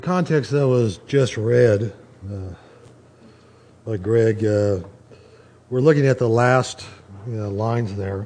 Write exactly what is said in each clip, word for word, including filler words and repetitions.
The context that was just read uh, by Greg, uh, we're looking at the last you know, lines there,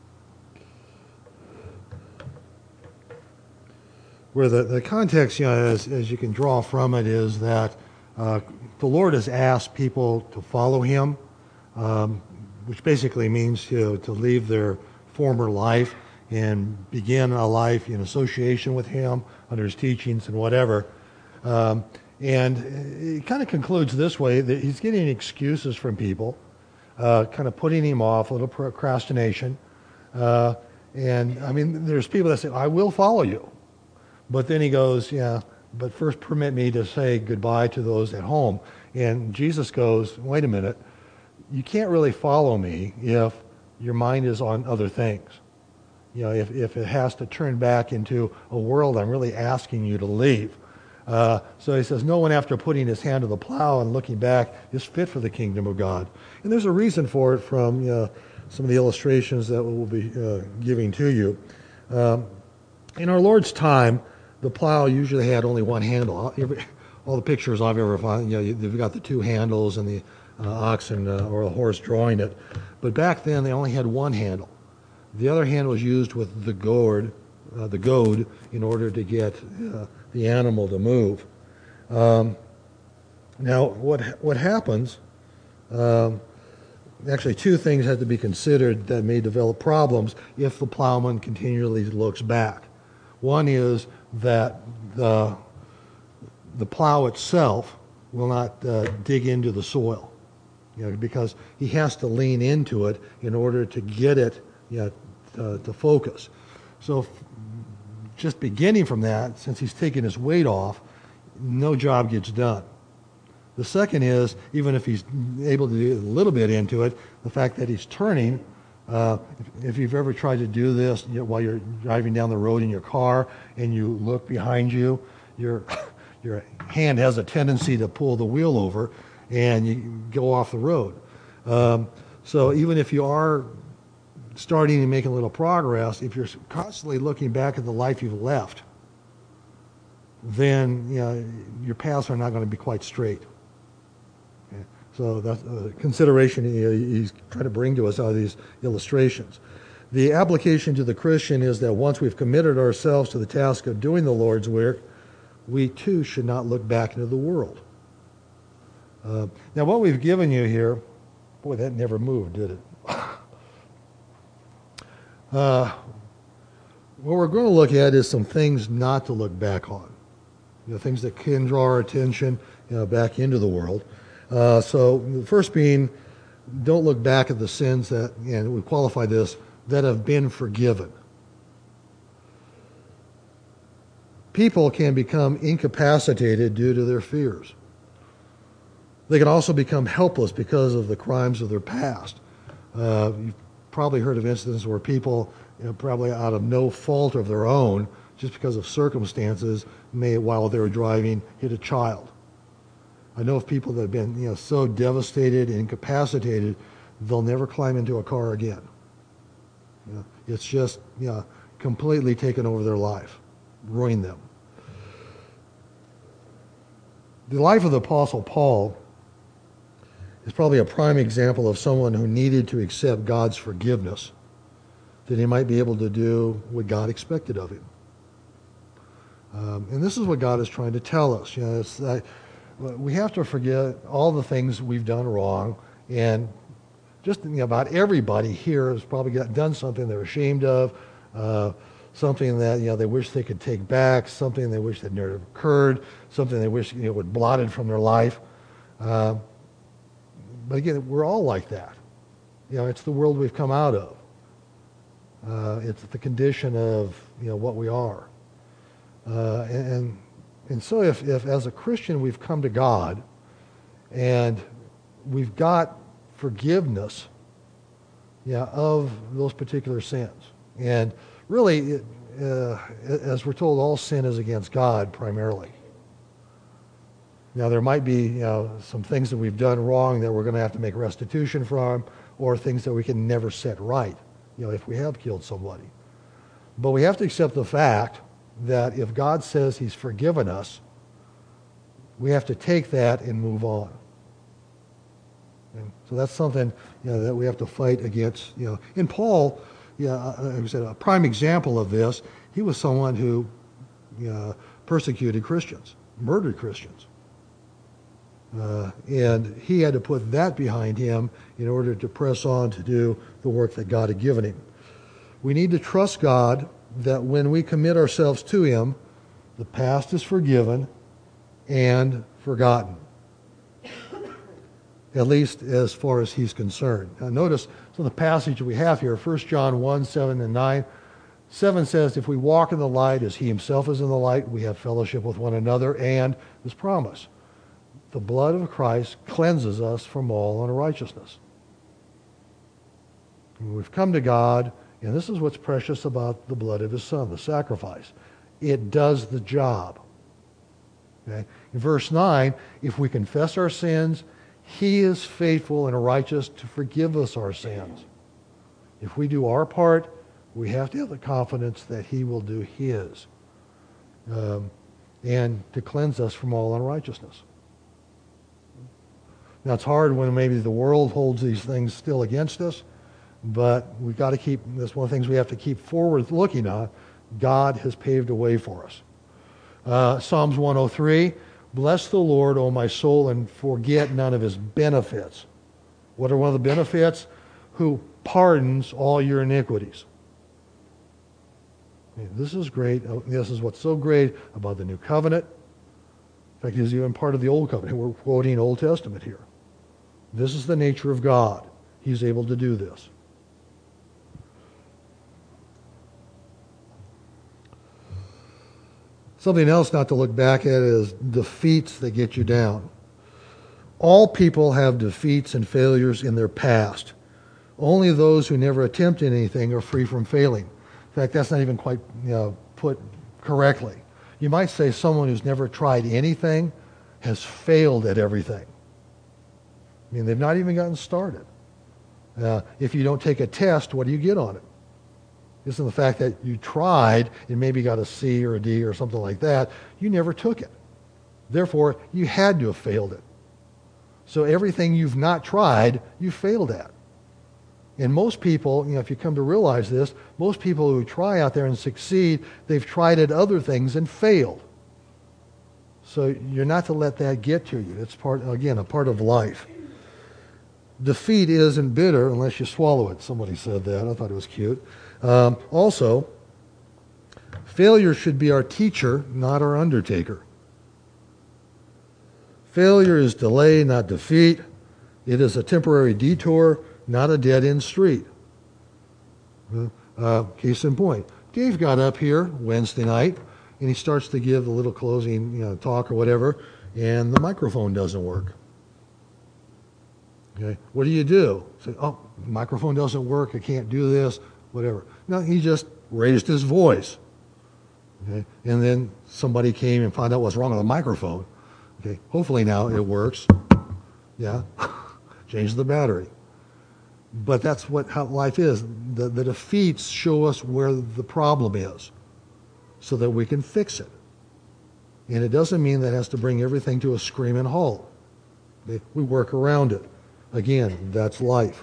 where the, the context, you know, as, as you can draw from it, is that uh, the Lord has asked people to follow Him, um, which basically means to, to leave their former life and begin a life in association with Him under His teachings and whatever. Um, and it kind of concludes this way, that He's getting excuses from people, uh, kind of putting Him off, a little procrastination. Uh, and, I mean, there's people that say, I will follow you. But then He goes, yeah, but first permit me to say goodbye to those at home. And Jesus goes, wait a minute, you can't really follow me if your mind is on other things. You know, if, if it has to turn back into a world I'm really asking you to leave. Uh, so He says, no one after putting his hand to the plow and looking back is fit for the kingdom of God. And there's a reason for it from you know, some of the illustrations that we'll be uh, giving to you. Um, in our Lord's time, the plow usually had only one handle. Every, all the pictures I've ever found, you know, you've got the two handles and the uh, oxen uh, or a horse drawing it. But back then, they only had one handle. The other hand was used with the gourd, uh, the goad, in order to get uh, the animal to move. Um, now, what what happens? Um, actually, two things have to be considered that may develop problems if the plowman continually looks back. One is that the the plow itself will not uh, dig into the soil, you know, because he has to lean into it in order to get it, you know, uh, to focus. So, f- just beginning from that, since he's taking his weight off, no job gets done. The second is, even if he's able to do a little bit into it, the fact that he's turning. Uh, if, if you've ever tried to do this you know, while you're driving down the road in your car and you look behind you, your your hand has a tendency to pull the wheel over and you go off the road. Um, so even if you are starting and making a little progress, if you're constantly looking back at the life you've left, then you know, your paths are not going to be quite straight. Okay? So that's a consideration he's trying to bring to us out of these illustrations. The application to the Christian is that once we've committed ourselves to the task of doing the Lord's work, we too should not look back into the world. Uh, now what we've given you here, boy, that never moved, did it? uh, what we're going to look at is some things not to look back on. You know, things that can draw our attention you know, back into the world. Uh, so the first being, don't look back at the sins that, and we qualify this, that have been forgiven. People can become incapacitated due to their fears. They can also become helpless because of the crimes of their past. Uh, you've probably heard of incidents where people, you know, probably out of no fault of their own, just because of circumstances, may, while they were driving, hit a child. I know of people that have been you know, so devastated and incapacitated, they'll never climb into a car again. You know, it's just you know, completely taken over their life, ruined them. The life of the Apostle Paul is probably a prime example of someone who needed to accept God's forgiveness, that he might be able to do what God expected of him. Um, and this is what God is trying to tell us. You know, it's that we have to forget all the things we've done wrong, and just you know, about everybody here has probably got, done something they're ashamed of, uh, something that you know they wish they could take back, something they wish that never occurred, something they wish you know would blotted from their life. Uh, but again, we're all like that. You know, it's the world we've come out of. Uh, it's the condition of you know what we are. Uh, and and so if, if as a Christian we've come to God and we've got forgiveness yeah, of those particular sins. And really, it, uh, as we're told, all sin is against God primarily. Now there might be you know, some things that we've done wrong that we're going to have to make restitution from, or things that we can never set right, you know, if we have killed somebody. But we have to accept the fact that if God says He's forgiven us, We have to take that and move on. And so that's something, you know, that we have to fight against. You know, and Paul, yeah, like I said, a prime example of this. He was someone who, you know, persecuted Christians, murdered Christians, uh, and he had to put that behind him in order to press on to do the work that God had given him. We need to trust God that when we commit ourselves to Him, the past is forgiven and forgotten, at least as far as He's concerned. Now notice some of the passage we have here, First John one, seven and nine. seven says, if we walk in the light as He Himself is in the light, we have fellowship with one another, and this promise, the blood of Christ cleanses us from all unrighteousness. And we've come to God, and this is what's precious about the blood of His Son, the sacrifice. It does the job. Okay? In verse nine, if we confess our sins, He is faithful and righteous to forgive us our sins. If we do our part, we have to have the confidence that He will do His, um, and to cleanse us from all unrighteousness. Now, it's hard when maybe the world holds these things still against us, but we've got to keep, that's one of the things we have to keep forward looking on. God has paved a way for us. Uh, Psalms one oh three, bless the Lord, O my soul, and forget none of His benefits. What are one of the benefits? Who pardons all your iniquities. Okay, this is great. This is what's so great about the New Covenant. In fact, it is even part of the Old Covenant. We're quoting Old Testament here. This is the nature of God. He's able to do this. Something else not to look back at is defeats that get you down. All people have defeats and failures in their past. Only those who never attempt anything are free from failing. In fact, that's not even quite, you know, put correctly. You might say someone who's never tried anything has failed at everything. I mean, they've not even gotten started. Uh, if you don't take a test, what do you get on it? Isn't the fact that you tried and maybe got a C or a D or something like that, you never took it. Therefore, you had to have failed it. So everything you've not tried, you failed at. And most people, you know, if you come to realize this, most people who try out there and succeed, they've tried at other things and failed. So you're not to let that get to you. It's part, again, a part of life. Defeat isn't bitter unless you swallow it. Somebody said that. I thought it was cute. Um, also, failure should be our teacher, not our undertaker. Failure is delay, not defeat. It is a temporary detour, not a dead-end street. Uh, case in point, Dave got up here Wednesday night, and he starts to give the little closing, you know, talk or whatever, and the microphone doesn't work. Okay, what do you do? Say, oh, the microphone doesn't work, I can't do this, whatever. No, he just raised his voice. Okay, and then somebody came and found out what's wrong with the microphone. Okay, hopefully now it works. Yeah, change the battery. But that's what how life is. The, the defeats show us where the problem is so that we can fix it. And it doesn't mean that it has to bring everything to a screaming halt. Okay, we work around it. Again, that's life.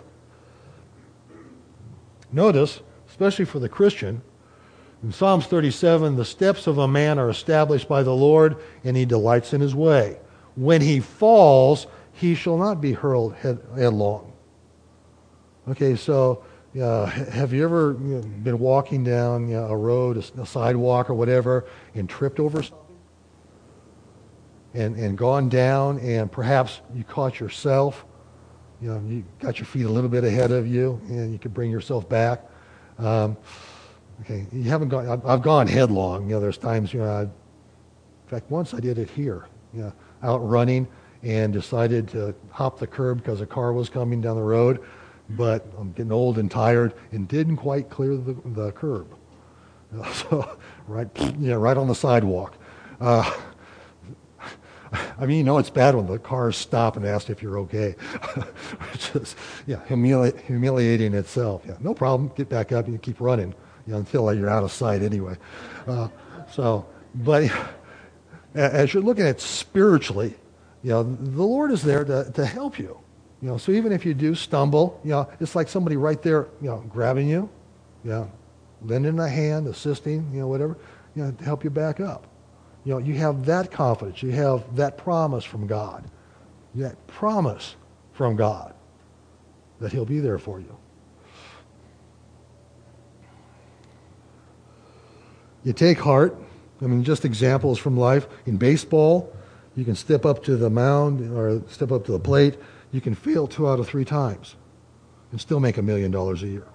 Notice, especially for the Christian, in Psalms thirty-seven, the steps of a man are established by the Lord, and he delights in his way. When he falls, he shall not be hurled head, headlong. Okay, so uh, have you ever you know, been walking down you know, a road, a, a sidewalk or whatever, and tripped over something? And, and gone down, and perhaps you caught yourself. You know, you got your feet a little bit ahead of you, and you could bring yourself back. Um, okay, you haven't gone. I've, I've gone headlong. You know, there's times. You know, I, in fact, once I did it here. You know, out running, and decided to hop the curb because a car was coming down the road, but I'm getting old and tired, and didn't quite clear the, the curb. So, right, yeah, right on the sidewalk. Uh, I mean, you know it's bad when the cars stop and ask if you're okay. Which is, yeah, humili- humiliating itself. Yeah, no problem. Get back up and you keep running you know, until you're out of sight anyway. Uh, so, but As you're looking at spiritually, you know, the Lord is there to, to help you. You know, so even if you do stumble, you know, it's like somebody right there, you know, grabbing you, you know, lending a hand, assisting, you know, whatever, you know, to help you back up. You know, you have that confidence. You have that promise from God. That promise from God that he'll be there for you. You take heart. I mean, just examples from life. In baseball, you can step up to the mound or step up to the plate. You can fail two out of three times and still make a million dollars a year.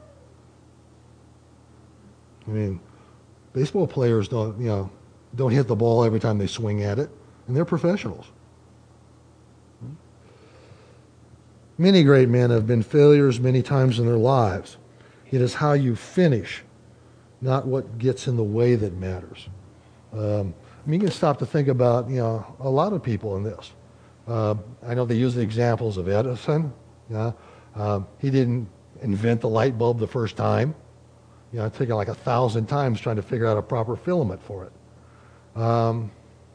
I mean, baseball players don't, you know, don't hit the ball every time they swing at it, and they're professionals. Many great men have been failures many times in their lives. It is how you finish, not what gets in the way that matters. Um, I mean, you can stop to think about, you know, a lot of people in this. Uh, I know they use the examples of Edison. Yeah, um, he didn't invent the light bulb the first time. You know, it took like a thousand times trying to figure out a proper filament for it. Um,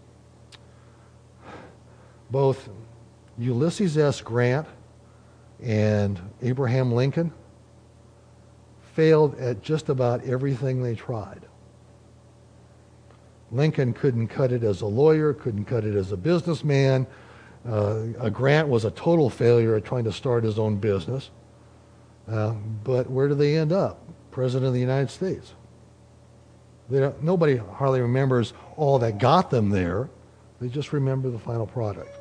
both Ulysses S. Grant and Abraham Lincoln failed at just about everything they tried. Lincoln couldn't cut it as a lawyer, couldn't cut it as a businessman. Uh, a Grant was a total failure at trying to start his own business. Uh, but where do they end up? President of the United States. They don't, nobody hardly remembers all that got them there. They just remember the final product.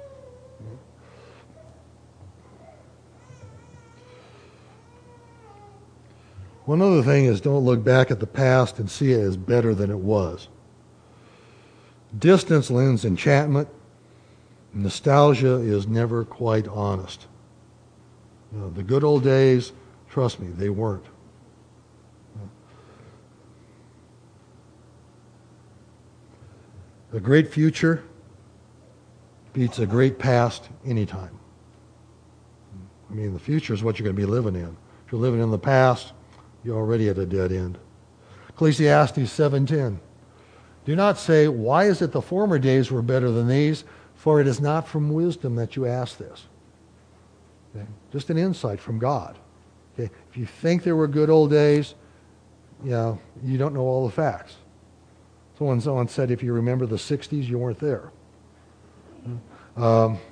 One other thing is, don't look back at the past and see it as better than it was. Distance lends enchantment. Nostalgia is never quite honest. You know, the good old days, trust me, they weren't. A great future beats a great past anytime. I mean, the future is what you're going to be living in. If you're living in the past, you're already at a dead end. Ecclesiastes seven ten. Do not say, why is it the former days were better than these? For it is not from wisdom that you ask this. Okay? Just an insight from God. Okay? If you think there were good old days, you know, you don't know all the facts. Someone, someone said if you remember the sixties, you weren't there. Um,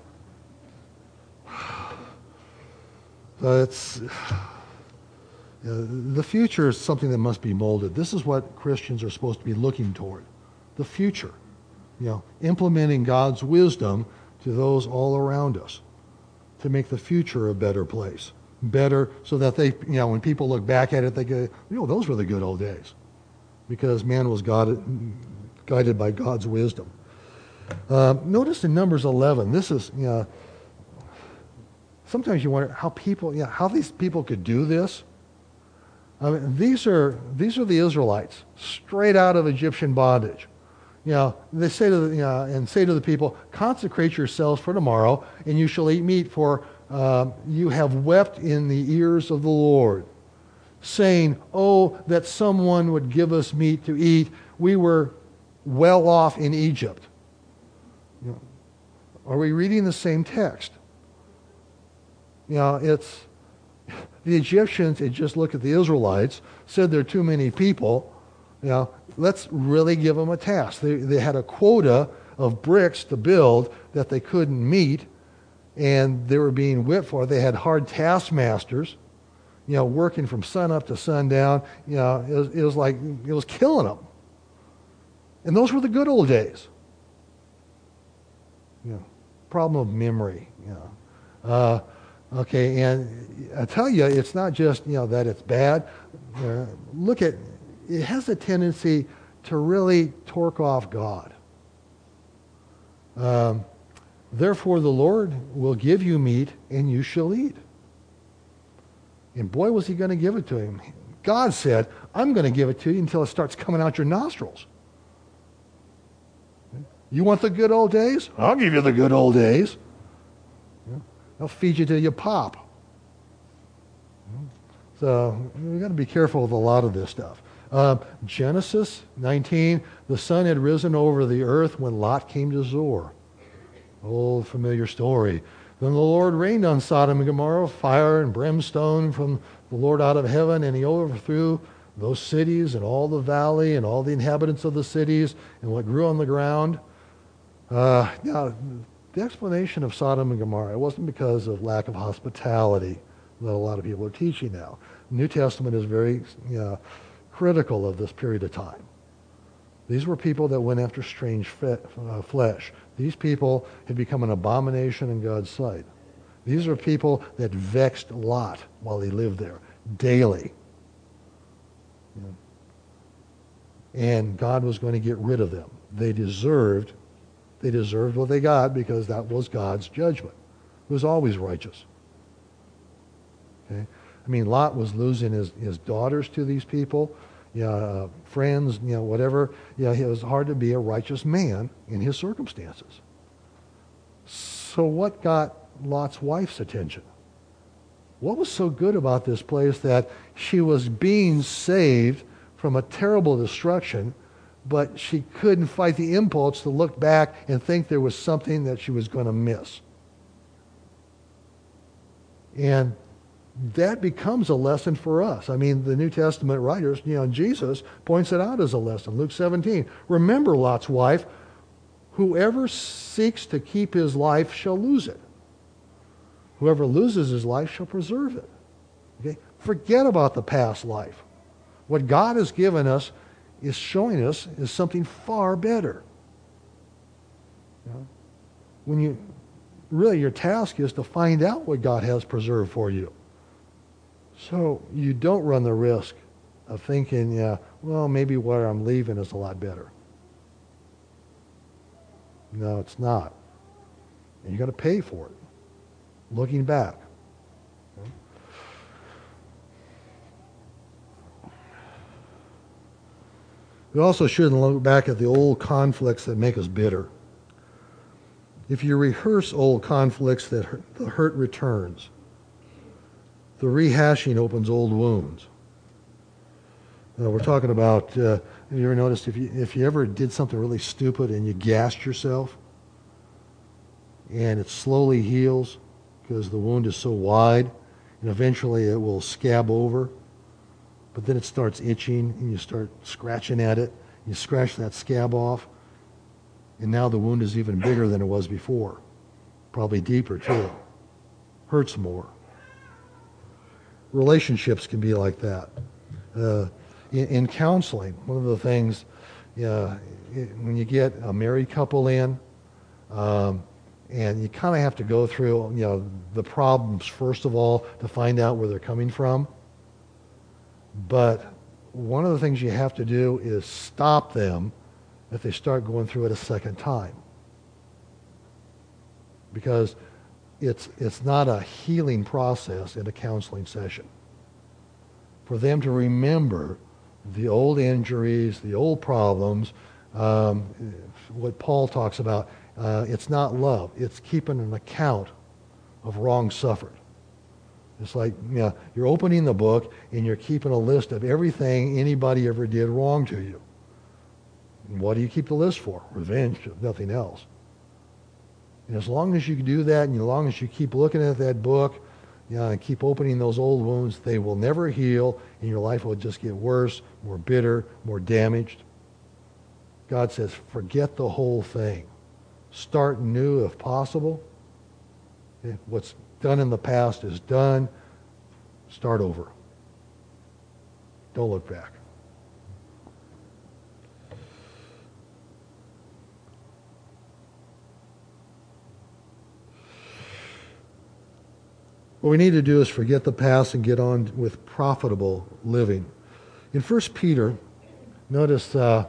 so it's, you know, the future is something that must be molded. This is what Christians are supposed to be looking toward. The future. You know, implementing God's wisdom to those all around us to make the future a better place. Better so that they, you know, when people look back at it, they go, you know, those were the good old days. Because man was guided, guided by God's wisdom. Uh, notice in Numbers eleven, this is, you know, sometimes you wonder how people, you know, how these people could do this. I mean, these are these are the Israelites, straight out of Egyptian bondage. You know, they say to the, you know, and say to the people, consecrate yourselves for tomorrow, and you shall eat meat, for uh, you have wept in the ears of the Lord, saying, oh, that someone would give us meat to eat. We were well off in Egypt. You know, are we reading the same text? You know, it's the Egyptians had just looked at the Israelites, said there are too many people. You know, let's really give them a task. They, they had a quota of bricks to build that they couldn't meet, and they were being whipped for it. They had hard taskmasters, you know, working from sun up to sundown. You know, it was, it was like, it was killing them. And those were the good old days. You know, problem of memory, you know. Uh, okay, and I tell you, it's not just, you know, that it's bad. Uh, look at, it has a tendency to really torque off God. Um, Therefore the Lord will give you meat and you shall eat. And boy, was he going to give it to him. God said, I'm going to give it to you until it starts coming out your nostrils. You want the good old days? I'll give you the good old days. I'll feed you till you pop. So we've got to be careful with a lot of this stuff. Uh, Genesis nineteen, the sun had risen over the earth when Lot came to Zoar. Old familiar story. Then the Lord rained on Sodom and Gomorrah fire and brimstone from the Lord out of heaven, and he overthrew those cities and all the valley and all the inhabitants of the cities and what grew on the ground. Uh, now, the explanation of Sodom and Gomorrah, it wasn't because of lack of hospitality that a lot of people are teaching now. The New Testament is very you know, critical of this period of time. These were people that went after strange fe- uh, flesh. These people had become an abomination in God's sight. These are people that vexed Lot while he lived there daily. You know. And God was going to get rid of them. They deserved, they deserved what they got because that was God's judgment. It was always righteous. Okay? I mean, Lot was losing his, his daughters to these people. Yeah, uh, friends, you know, whatever. Yeah, it was hard to be a righteous man in his circumstances. So what got Lot's wife's attention? What was so good about this place that she was being saved from a terrible destruction, but she couldn't fight the impulse to look back and think there was something that she was going to miss? And that becomes a lesson for us. I mean, the New Testament writers, you know, Jesus points it out as a lesson. Luke seventeen. Remember Lot's wife. Whoever seeks to keep his life shall lose it. Whoever loses his life shall preserve it. Okay? Forget about the past life. What God has given us is showing us is something far better. You know? When you really your task is to find out what God has preserved for you. So you don't run the risk of thinking, yeah, well, maybe where I'm leaving is a lot better. No, it's not. And you're going to pay for it, looking back. Okay? We also shouldn't look back at the old conflicts that make us bitter. If you rehearse old conflicts, that hurt, the hurt returns. The rehashing opens old wounds. Uh, we're talking about, uh, have you ever noticed if you, if you ever did something really stupid and you gassed yourself and it slowly heals because the wound is so wide and eventually it will scab over, but then it starts itching and you start scratching at it. You scratch that scab off and now the wound is even bigger than it was before. Probably deeper too. Hurts more. Relationships can be like that. Uh, in, in counseling, one of the things, uh, it, when you get a married couple in, um, and you kind of have to go through, you know, the problems first of all to find out where they're coming from. But one of the things you have to do is stop them if they start going through it a second time, because It's, it's not a healing process in a counseling session. For them to remember the old injuries, the old problems, um, what Paul talks about, uh, it's not love. It's keeping an account of wrong suffered. It's like, you know, you're opening the book and you're keeping a list of everything anybody ever did wrong to you. And what do you keep the list for? Revenge, if nothing else. And as long as you do that, and as long as you keep looking at that book, you know, and keep opening those old wounds, they will never heal, and your life will just get worse, more bitter, more damaged. God says, forget the whole thing. Start new if possible. Okay? What's done in the past is done. Start over. Don't look back. What we need to do is forget the past and get on with profitable living. In First Peter, notice uh,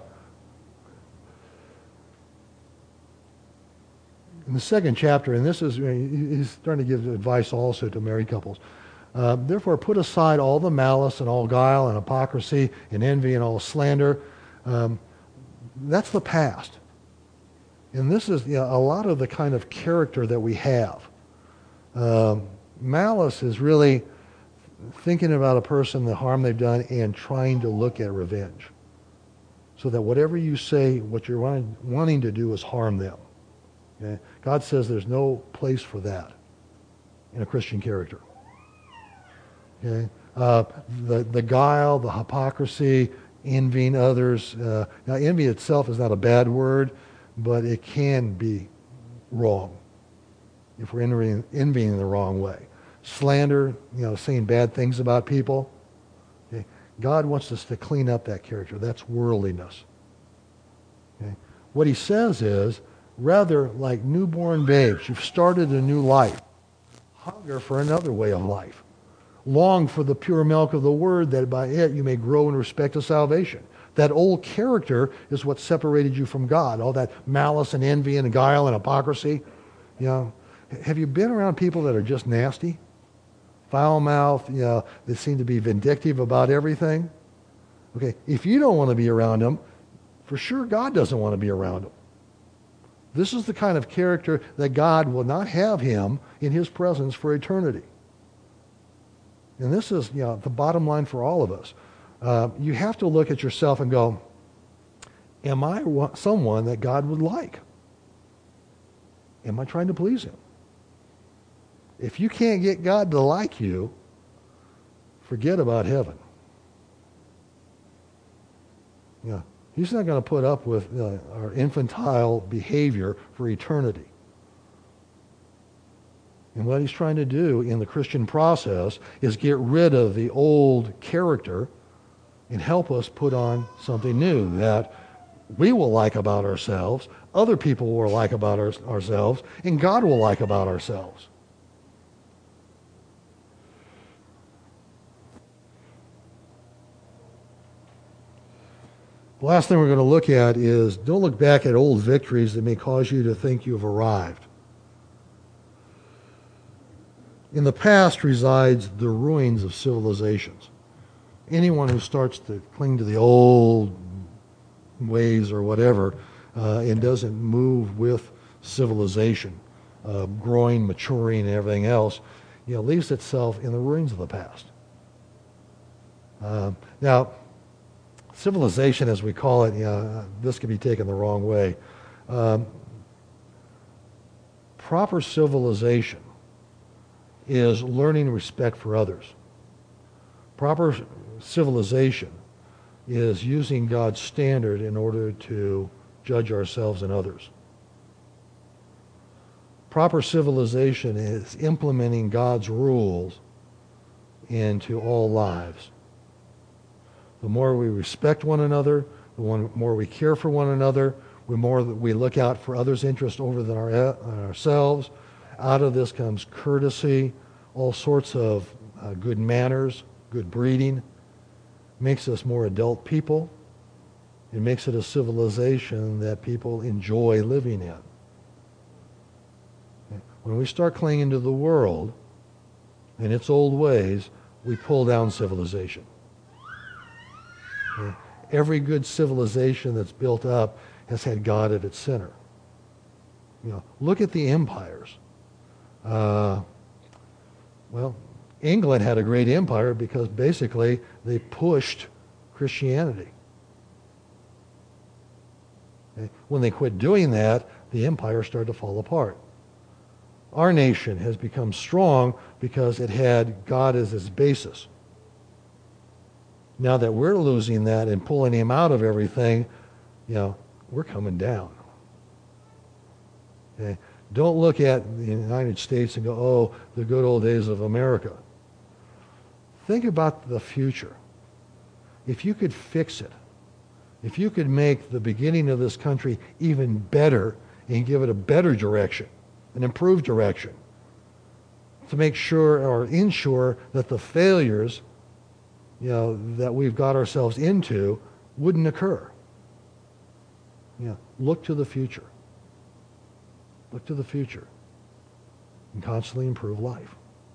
in the second chapter, and this is, he's starting to give advice also to married couples. Uh, Therefore, put aside all the malice and all guile and hypocrisy and envy and all slander. Um, that's the past. And this is, you know, a lot of the kind of character that we have. Um, Malice is really thinking about a person, the harm they've done, and trying to look at revenge. So that whatever you say, what you're wanting, wanting to do is harm them. Okay? God says there's no place for that in a Christian character. Okay? Uh, the, the guile, the hypocrisy, envying others. Uh, now, envy itself is not a bad word, but it can be wrong if we're envying, envying in the wrong way. Slander, you know, saying bad things about people. Okay? God wants us to clean up that character. That's worldliness. Okay? What he says is, rather like newborn babes, you've started a new life. Hunger for another way of life. Long for the pure milk of the word, that by it you may grow in respect to salvation. That old character is what separated you from God. All that malice and envy and guile and hypocrisy. You know, have you been around people that are just nasty? Foul-mouthed, you know, that seem to be vindictive about everything? Okay, if you don't want to be around them, for sure God doesn't want to be around them. This is the kind of character that God will not have him in his presence for eternity. And this is, you know, the bottom line for all of us. Uh, you have to look at yourself and go, am I someone that God would like? Am I trying to please him? If you can't get God to like you, forget about heaven. Yeah, he's not going to put up with uh, our infantile behavior for eternity. And what he's trying to do in the Christian process is get rid of the old character and help us put on something new that we will like about ourselves, other people will like about our, ourselves, and God will like about ourselves. The last thing we're going to look at is don't look back at old victories that may cause you to think you've arrived. In the past resides the ruins of civilizations. Anyone who starts to cling to the old ways or whatever uh, and doesn't move with civilization, uh, growing, maturing, and everything else, you know, leaves itself in the ruins of the past. Uh, now, civilization, as we call it, you know, this can be taken the wrong way. Um, proper civilization is learning respect for others. Proper civilization is using God's standard in order to judge ourselves and others. Proper civilization is implementing God's rules into all lives. The more we respect one another, the more we care for one another, the more we look out for others' interests over than our, ourselves. Out of this comes courtesy, all sorts of uh, good manners, good breeding. Makes us more adult people. It makes it a civilization that people enjoy living in. When we start clinging to the world and its old ways, we pull down civilization. Okay? Every good civilization that's built up has had God at its center. You know, look at the empires. Uh, well, England had a great empire because basically they pushed Christianity. Okay? When they quit doing that, the empire started to fall apart. Our nation has become strong because it had God as its basis. Now that we're losing that and pulling him out of everything, you know, we're coming down. Okay? Don't look at the United States and go, oh, the good old days of America. Think about the future. If you could fix it, if you could make the beginning of this country even better and give it a better direction, an improved direction, to make sure or ensure that the failures, you know, that we've got ourselves into wouldn't occur. You know, look to the future. Look to the future and constantly improve life.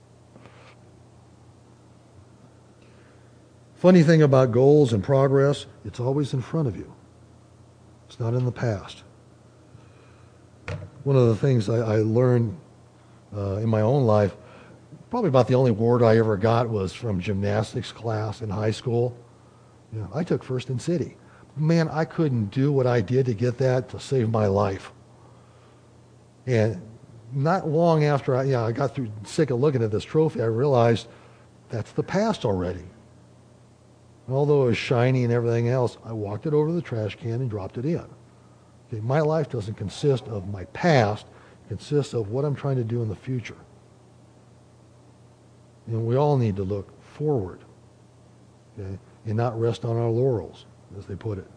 Funny thing about goals and progress, it's always in front of you. It's not in the past. One of the things I, I learned uh, in my own life, probably about the only award I ever got was from gymnastics class in high school. You know, I took first in city. Man, I couldn't do what I did to get that to save my life. And not long after I, you know, I got through sick of looking at this trophy, I realized that's the past already. And although it was shiny and everything else, I walked it over to the trash can and dropped it in. Okay, my life doesn't consist of my past. It consists of what I'm trying to do in the future. And we all need to look forward, okay, and not rest on our laurels, as they put it.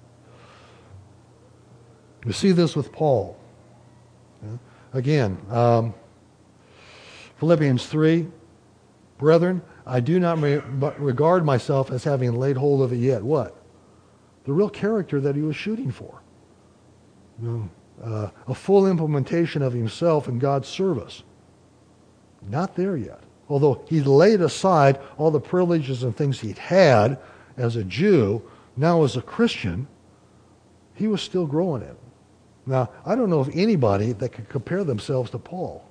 We see this with Paul. Okay? Again, um, Philippians three, brethren, I do not re- regard myself as having laid hold of it yet. What? The real character that he was shooting for. You know, uh, a full implementation of himself in God's service. Not there yet. Although he laid aside all the privileges and things he'd had as a Jew, now as a Christian, he was still growing it. Now, I don't know of anybody that could compare themselves to Paul.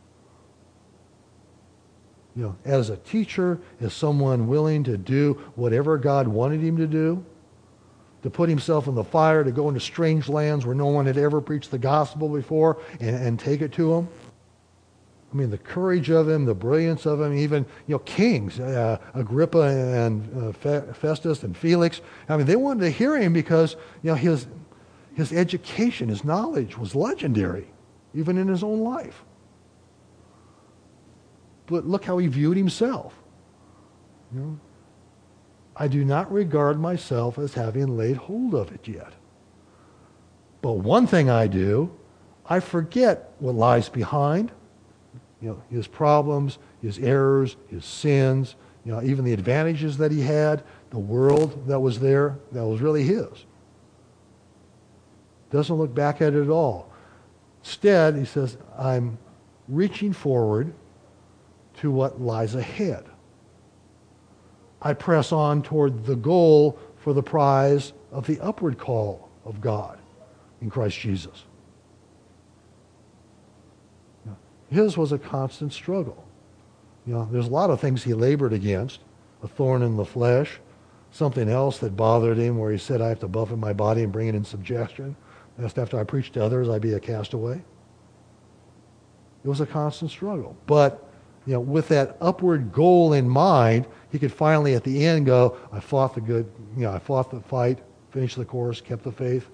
You know, as a teacher, as someone willing to do whatever God wanted him to do, to put himself in the fire, to go into strange lands where no one had ever preached the gospel before and, and take it to him. I mean, the courage of him, the brilliance of him, even, you know, kings, uh, Agrippa and uh, Festus and Felix. I mean, they wanted to hear him because, you know, his his education, his knowledge was legendary, even in his own life. But look how he viewed himself. You know, I do not regard myself as having laid hold of it yet. But one thing I do, I forget what lies behind. You know, his problems, his errors, his sins, you know, even the advantages that he had, the world that was there, that was really his. Doesn't look back at it at all. Instead, he says, I'm reaching forward to what lies ahead. I press on toward the goal for the prize of the upward call of God in Christ Jesus. His was a constant struggle. You know, there's a lot of things he labored against. A thorn in the flesh, something else that bothered him where he said, I have to buffet my body and bring it in subjection, lest after I preach to others, I be a castaway. It was a constant struggle. But, you know, with that upward goal in mind, he could finally at the end go, I fought the good, you know, I fought the fight, finished the course, kept the faith.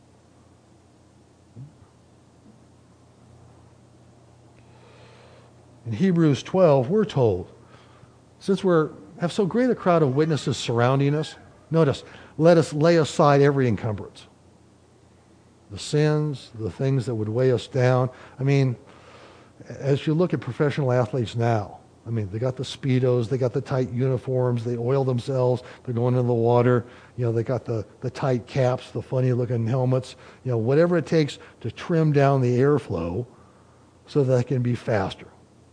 In Hebrews twelve, we're told, since we have so great a crowd of witnesses surrounding us, notice, let us lay aside every encumbrance. The sins, the things that would weigh us down. I mean, as you look at professional athletes now, I mean, they got the Speedos, they got the tight uniforms, they oil themselves, they're going into the water, you know, they got the, the tight caps, the funny looking helmets, you know, whatever it takes to trim down the airflow so that they can be faster.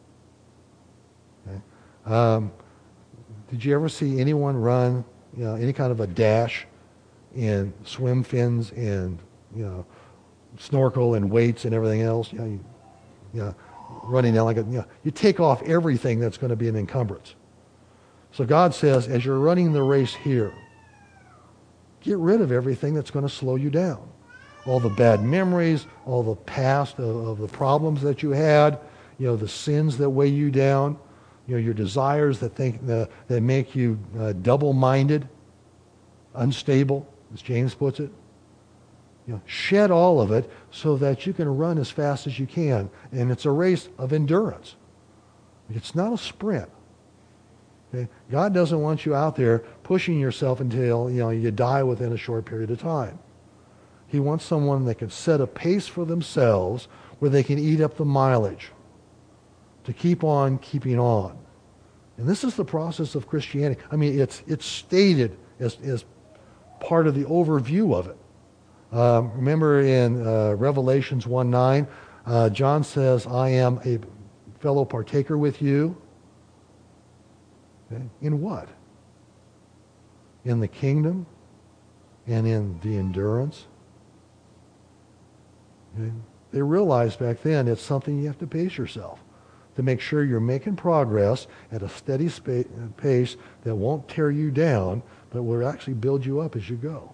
Okay? Um, did you ever see anyone run, you know, any kind of a dash in swim fins and, you know, snorkel and weights and everything else? You know, you, you know, running down like a, you know, you take off everything that's going to be an encumbrance. So God says, as you're running the race here, get rid of everything that's going to slow you down. All the bad memories, all the past of, of the problems that you had, you know, the sins that weigh you down, you know, your desires that think uh, that make you uh, double-minded, unstable, as James puts it. You know, shed all of it so that you can run as fast as you can. And it's a race of endurance. It's not a sprint. Okay? God doesn't want you out there pushing yourself until, you know, you die within a short period of time. He wants someone that can set a pace for themselves where they can eat up the mileage to keep on keeping on. And this is the process of Christianity. I mean, it's it's stated as, as part of the overview of it. Um, remember in uh, Revelations one nine, uh, John says, I am a fellow partaker with you. Okay. In what? In the kingdom and in the endurance. Okay. They realized back then it's something you have to pace yourself. to make sure you're making progress at a steady spa- pace that won't tear you down, but will actually build you up as you go.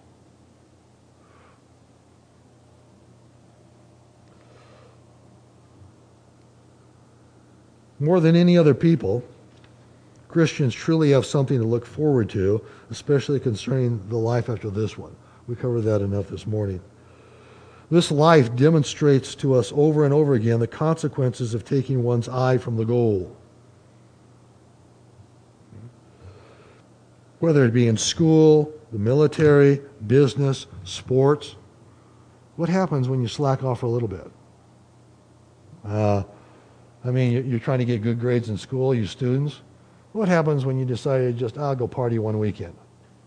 More than any other people, Christians truly have something to look forward to, especially concerning the life after this one. We covered that enough this morning. This life demonstrates to us over and over again the consequences of taking one's eye from the goal. Whether it be in school, the military, business, sports, what happens when you slack off for a little bit? Uh, I mean, you're trying to get good grades in school, you students. What happens when you decide to just, I'll go party one weekend?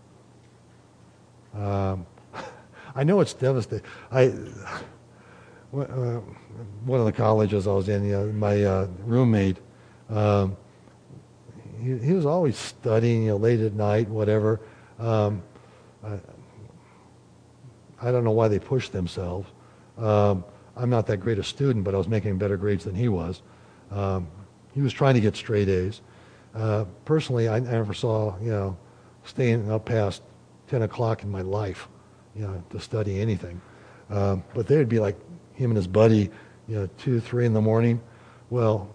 Um, I know it's devastating. I, uh, one of the colleges I was in, you know, my uh, roommate, um, he, he was always studying, you know, late at night, whatever. Um, I, I don't know why they push themselves. Um, I'm not that great a student, but I was making better grades than he was. Um, he was trying to get straight A's. Uh, personally, I never saw, you know, staying up past ten o'clock in my life, you know, to study anything. Um, but there'd be like him and his buddy, you know, two, three in the morning. Well,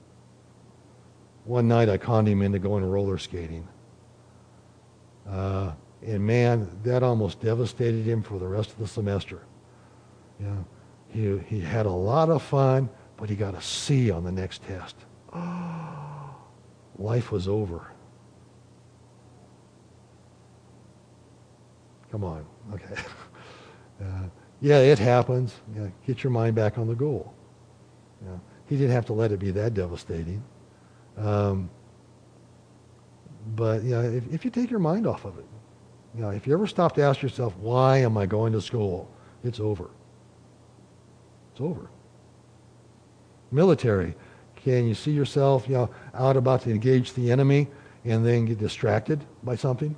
one night I conned him into going roller skating. Uh, and man, that almost devastated him for the rest of the semester. You know, he, he had a lot of fun, but he got a C on the next test. Oh, life was over. Come on, okay. Uh, yeah, it happens. Yeah, get your mind back on the goal. Yeah, he didn't have to let it be that devastating. Um, but you know, if, if you take your mind off of it, you know, if you ever stop to ask yourself, why am I going to school? It's over. It's over. Military. Can you see yourself, you know, out about to engage the enemy and then get distracted by something?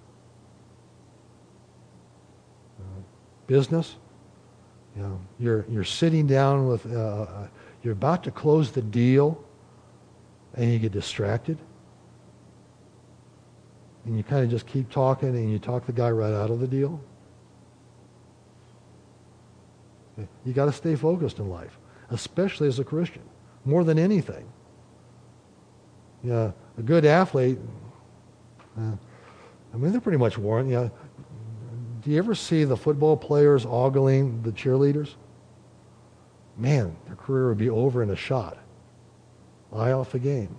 Uh, business. You know, you're you're sitting down with, uh, you're about to close the deal, and you get distracted, and you kind of just keep talking, and you talk the guy right out of the deal. You got to stay focused in life, especially as a Christian, more than anything. Yeah, a good athlete, uh, I mean, they're pretty much worn. Yeah. Do you ever see the football players ogling the cheerleaders? Man, their career would be over in a shot. Eye off the game.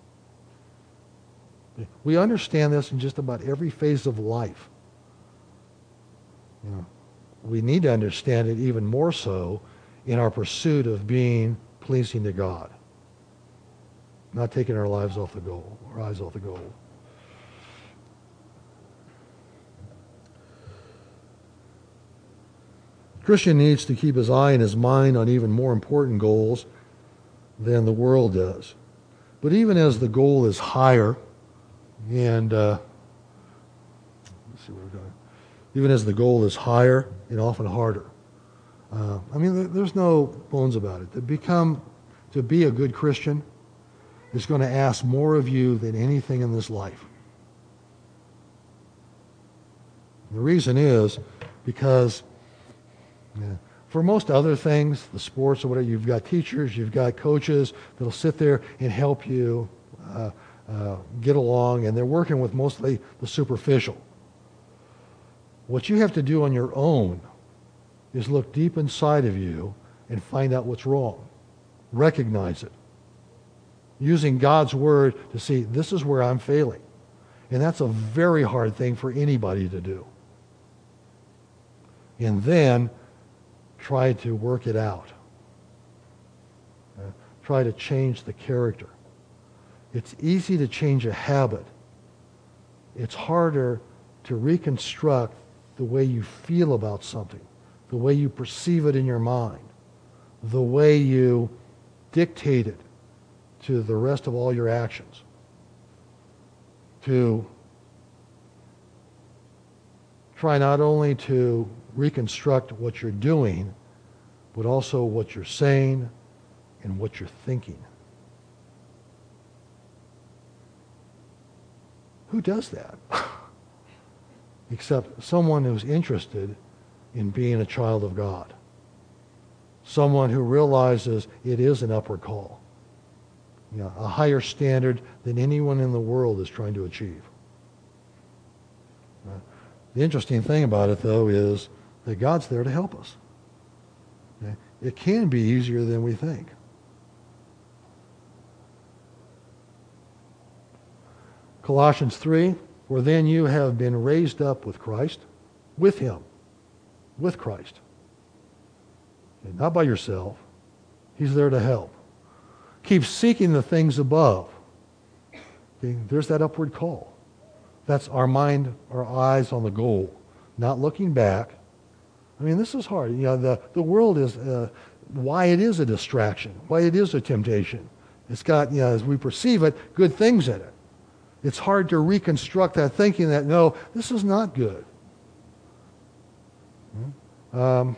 We understand this in just about every phase of life. You know, we need to understand it even more so in our pursuit of being pleasing to God. Not taking our lives off the goal, our eyes off the goal. Christian needs to keep his eye and his mind on even more important goals than the world does. But even as the goal is higher, and uh, let's see where we're going. Even as the goal is higher and often harder. Uh, I mean, there's no bones about it. To become, to be a good Christian is going to ask more of you than anything in this life. The reason is because yeah, for most other things, the sports or whatever, you've got teachers, you've got coaches that'll sit there and help you uh, uh, get along, and they're working with mostly the superficial. What you have to do on your own is look deep inside of you and find out what's wrong. Recognize it. Using God's word to see, this is where I'm failing. And that's a very hard thing for anybody to do. And then try to work it out. Uh, try to change the character. It's easy to change a habit. It's harder to reconstruct the way you feel about something, the way you perceive it in your mind, the way you dictate it to the rest of all your actions. To try not only to reconstruct what you're doing, but also what you're saying and what you're thinking. Who does that? Except someone who's interested in being a child of God. Someone who realizes it is an upward call. You know, a higher standard than anyone in the world is trying to achieve. Uh, the interesting thing about it, though, is that God's there to help us. Okay? It can be easier than we think. Colossians three, for then you have been raised up with Christ, with him, with Christ. Okay, not by yourself. He's there to help. Keep seeking the things above. Okay, there's that upward call. That's our mind, our eyes on the goal, not looking back. I mean, this is hard. You know, the, the world is, uh, why it is a distraction, why it is a temptation. It's got, you know, as we perceive it, good things in it. It's hard to reconstruct that thinking that, no, this is not good. Um,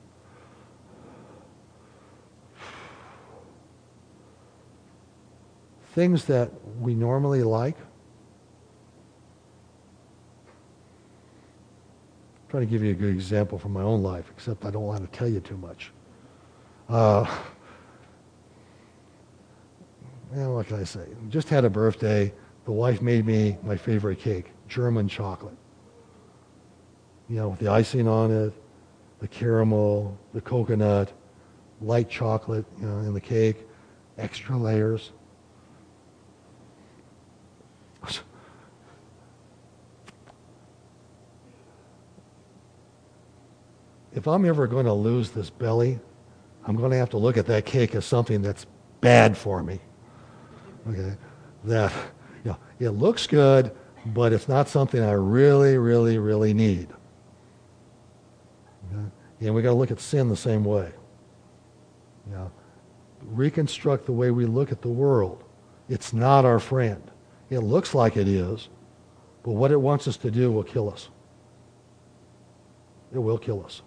things that we normally like. I'm trying to give you a good example from my own life, except I don't want to tell you too much. Uh, well, what can I say? Just had a birthday. The wife made me my favorite cake, German chocolate. You know, with the icing on it, the caramel, the coconut, light chocolate, you know, in the cake, extra layers. If I'm ever going to lose this belly, I'm going to have to look at that cake as something that's bad for me. Okay, that, you know, it looks good, but it's not something I really, really, really need. Okay? And we got to look at sin the same way. You know, reconstruct the way we look at the world. It's not our friend. It looks like it is, but what it wants us to do will kill us. It will kill us.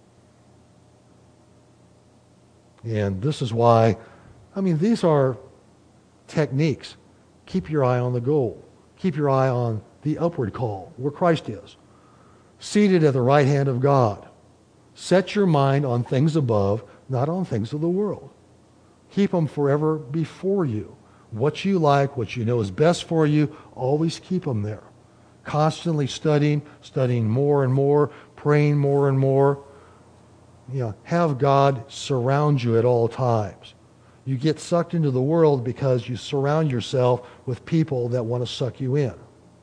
And this is why, I mean, these are techniques. Keep your eye on the goal. Keep your eye on the upward call, where Christ is. Seated at the right hand of God. Set your mind on things above, not on things of the world. Keep them forever before you. What you like, what you know is best for you, always keep them there. Constantly studying, studying more and more, praying more and more. You know, have God surround you at all times. You get sucked into the world because you surround yourself with people that want to suck you in.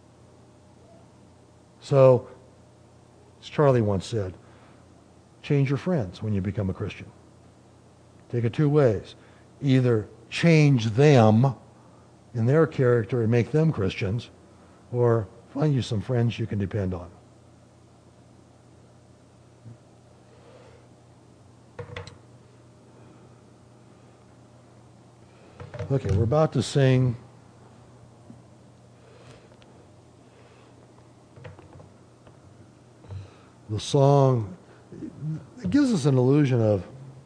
So, as Charlie once said, change your friends when you become a Christian. Take it two ways. Either change them in their character and make them Christians, or find you some friends you can depend on. Okay, we're about to sing the song. It gives us an illusion of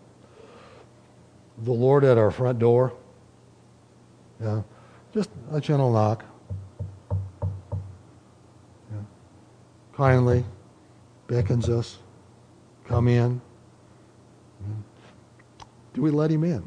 the Lord at our front door. Yeah, just a gentle knock. Yeah. Kindly beckons us, come in. Yeah. Do we let him in?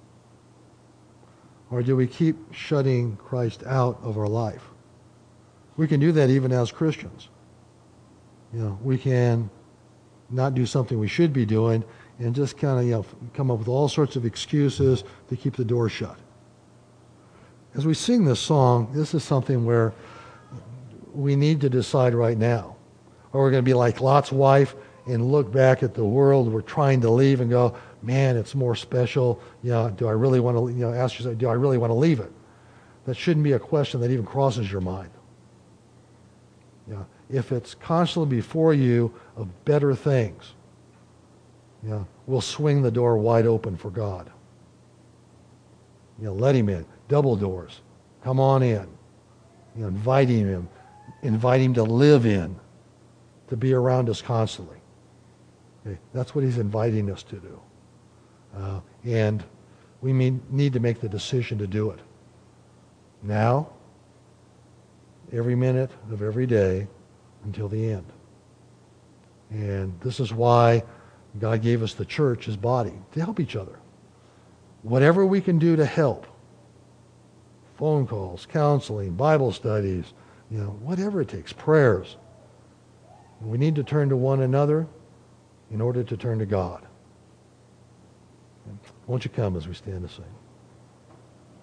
Or do we keep shutting Christ out of our life? We can do that even as Christians. You know, we can not do something we should be doing and just kind of, you know, come up with all sorts of excuses to keep the door shut. As we sing this song, this is something where we need to decide right now. Or we're going to be like Lot's wife and look back at the world we're trying to leave and go, man, it's more special. You know, do I really want to, you know, ask yourself, do I really want to leave it? That shouldn't be a question that even crosses your mind. You know, if it's constantly before you of better things, you know, we'll swing the door wide open for God. You know, let him in. Double doors. Come on in. You know, inviting him. Invite him to live in. To be around us constantly. Okay? That's what he's inviting us to do. Uh, and we mean, need to make the decision to do it. Now, every minute of every day until the end. And this is why God gave us the church, his body, to help each other. Whatever we can do to help, phone calls, counseling, Bible studies, you know, whatever it takes, prayers. We need to turn to one another in order to turn to God. Won't you come as we stand to sing?